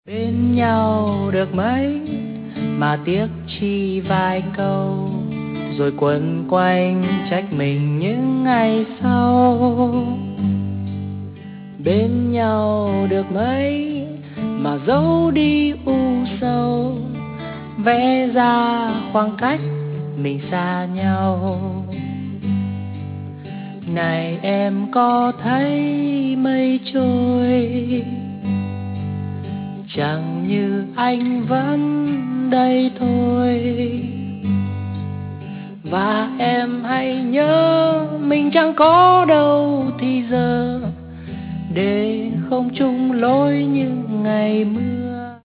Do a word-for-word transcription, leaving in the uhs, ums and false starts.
Bên nhau được mấy mà tiếc chi vài câu, rồi quẩn quanh trách mình những ngày sau. Bên nhau được mấy mà giấu đi u sầu, vẽ ra khoảng cách mình xa nhau. Này em có thấy mây trôi, chẳng như anh vẫn đây thôi. Và em hãy nhớ mình chẳng có đâu thì giờ, để không chung lối như ngày mưa.